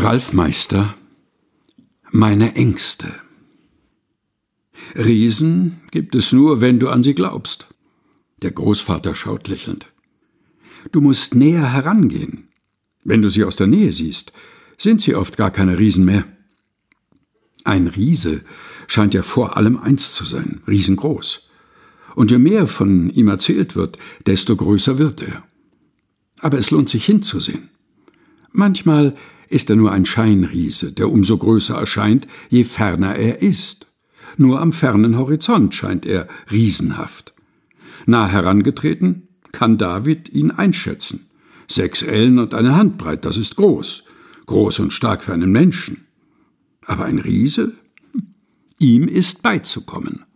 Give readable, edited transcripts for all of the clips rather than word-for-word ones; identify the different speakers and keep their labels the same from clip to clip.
Speaker 1: Ralf Meister, meine Ängste. Riesen gibt es nur, wenn du an sie glaubst. Der Großvater schaut lächelnd. Du musst näher herangehen. Wenn du sie aus der Nähe siehst, sind sie oft gar keine Riesen mehr. Ein Riese scheint ja vor allem eins zu sein, riesengroß. Und je mehr von ihm erzählt wird, desto größer wird er. Aber es lohnt sich hinzusehen. Manchmal ist er nur ein Scheinriese, der umso größer erscheint, je ferner er ist. Nur am fernen Horizont scheint er riesenhaft. Nah herangetreten kann David ihn einschätzen. 6 Ellen und eine Handbreit, das ist groß. Groß und stark für einen Menschen. Aber ein Riese? Ihm ist beizukommen.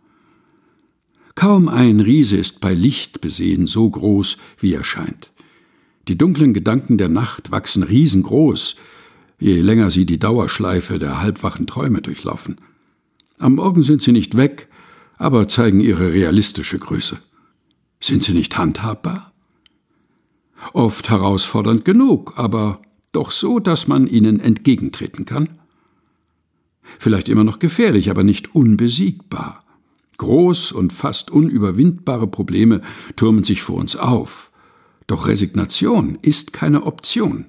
Speaker 1: Kaum ein Riese ist bei Licht besehen so groß, wie er scheint. Die dunklen Gedanken der Nacht wachsen riesengroß, je länger sie die Dauerschleife der halbwachen Träume durchlaufen. Am Morgen sind sie nicht weg, aber zeigen ihre realistische Größe. Sind sie nicht handhabbar? Oft herausfordernd genug, aber doch so, dass man ihnen entgegentreten kann. Vielleicht immer noch gefährlich, aber nicht unbesiegbar. Groß und fast unüberwindbare Probleme türmen sich vor uns auf. Doch Resignation ist keine Option.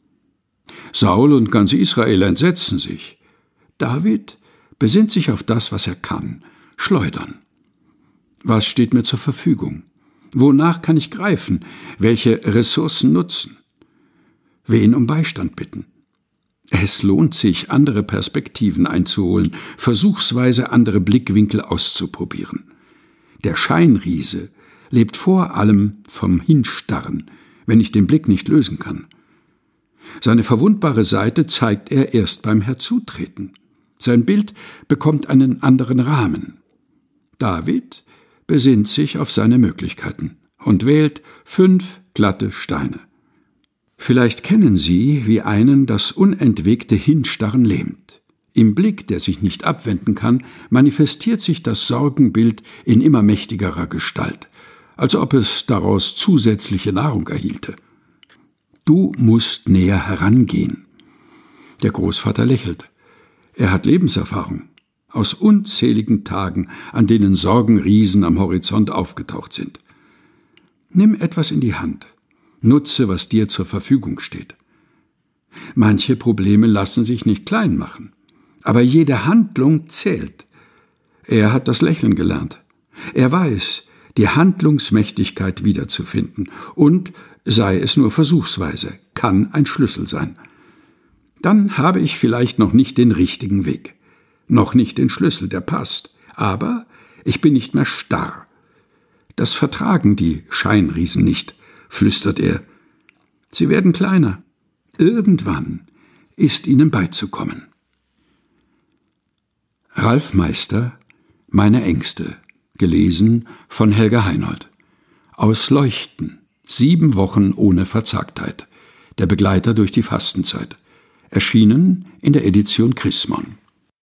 Speaker 1: Saul und ganz Israel entsetzen sich. David besinnt sich auf das, was er kann, schleudern. Was steht mir zur Verfügung? Wonach kann ich greifen? Welche Ressourcen nutzen? Wen um Beistand bitten? Es lohnt sich, andere Perspektiven einzuholen, versuchsweise andere Blickwinkel auszuprobieren. Der Scheinriese lebt vor allem vom Hinstarren, wenn ich den Blick nicht lösen kann. Seine verwundbare Seite zeigt er erst beim Herzutreten. Sein Bild bekommt einen anderen Rahmen. David besinnt sich auf seine Möglichkeiten und wählt 5 glatte Steine. Vielleicht kennen Sie, wie einen das unentwegte Hinstarren lähmt. Im Blick, der sich nicht abwenden kann, manifestiert sich das Sorgenbild in immer mächtigerer Gestalt, als ob es daraus zusätzliche Nahrung erhielte. Du musst näher herangehen. Der Großvater lächelt. Er hat Lebenserfahrung aus unzähligen Tagen, an denen Sorgenriesen am Horizont aufgetaucht sind. Nimm etwas in die Hand. Nutze, was dir zur Verfügung steht. Manche Probleme lassen sich nicht klein machen, aber jede Handlung zählt. Er hat das Lächeln gelernt. Er weiß, die Handlungsmächtigkeit wiederzufinden und, sei es nur versuchsweise, kann ein Schlüssel sein. Dann habe ich vielleicht noch nicht den richtigen Weg, noch nicht den Schlüssel, der passt, aber ich bin nicht mehr starr. Das vertragen die Scheinriesen nicht, flüstert er. Sie werden kleiner. Irgendwann ist ihnen beizukommen. Ralf Meister, meine Ängste, gelesen von Helga Heinold. Aus Leuchten, 7 Wochen ohne Verzagtheit. Der Begleiter durch die Fastenzeit. Erschienen in der Edition Chrismon.